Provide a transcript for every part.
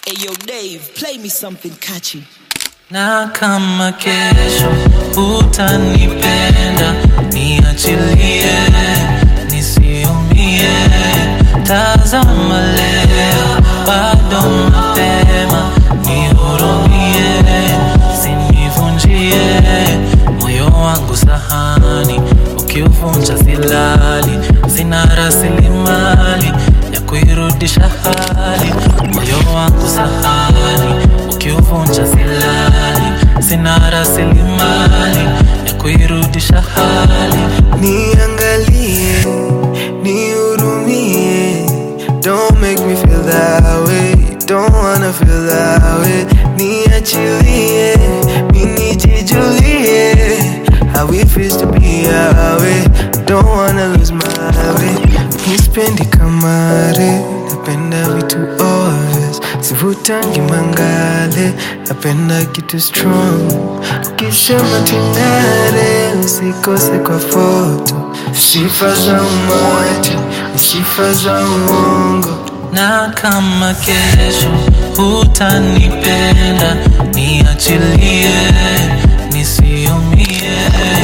Ayo Dave, play me something catchy. Na kama kesho utanipenda, niachilie, nisiumie. Tazama leo, bado mapema, nihurumie, usinivunjie. Moyo wangu sahani, ukiuvunja silali. Sina rasilimali ya kuirudisha hali. Moyo wangu sahani, ukiuvunja silali. Sina rasilimali ya kuirudisha hali. Niangalie, nihurumie. Don't make me feel that way. Don't wanna feel that way. Niachilie, nijijulie. How it feels to be away. Don't wanna lose my way. Nispendi kamare, napenda vitu obvious. Sivutangi mangale, napenda kitu strong. Ukisema tinare, usikose kwa photo. Sifa za umati, sifa za uongo. Na kama kesho utanipenda, niachilie, nisiumie.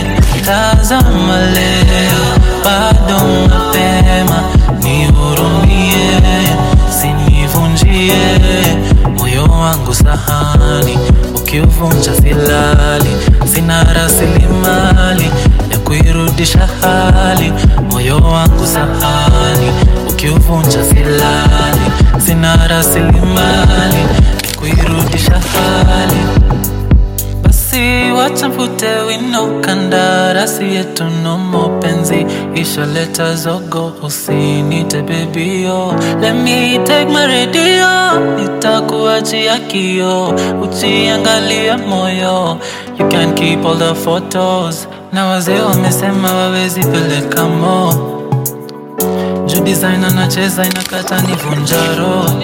Tazama leo, bado mapema, nihurumie, usinivunjie. Moyo wangu sahani, ukiuvunja silali. Sina rasilimali ya kuirudisha hali. Moyo wangu sahani, ukiuvunja silali. Sina rasilimali ya kuirudisha hali. Basi wacha mfute wino, kandarasi yetu no mapenzi ishaleta zogo. Usinite baby yo, let me take my radio. Nitakuachia kio, uchiangalia moyo. You can keep all the photos. Na wazee wamesema wawezi peleka mo. Ju design anacheza inakata nivunja roho.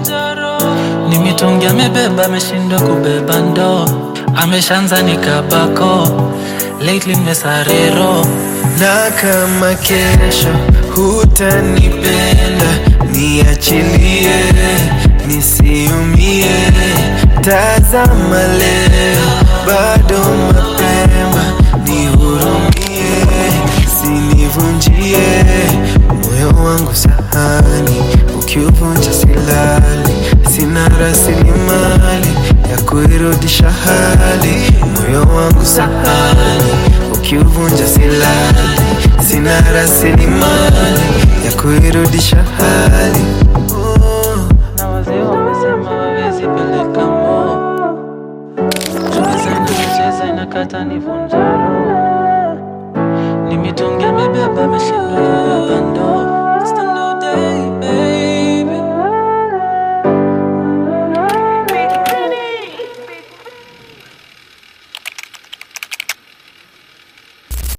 Ni mitungi amebeba, ameshindwa kubeba ndo. Ameshaanza nikabako, lately nimesarero. Na kama kesho hutanipenda, niachilie, nisiumie. Tazama leo, bado mapema, nihurumie, usinivunjie. Moyo wangu sahani, ukiuvunja silali. Sina rasilimali ya kuirudisha hali. Moyo wangu sahani, ukiuvunja silali. Sina rasilimali ya kuirudisha hali. Na wazee wamesema wawezi peleka mo. Ju design anacheza inakata nivunja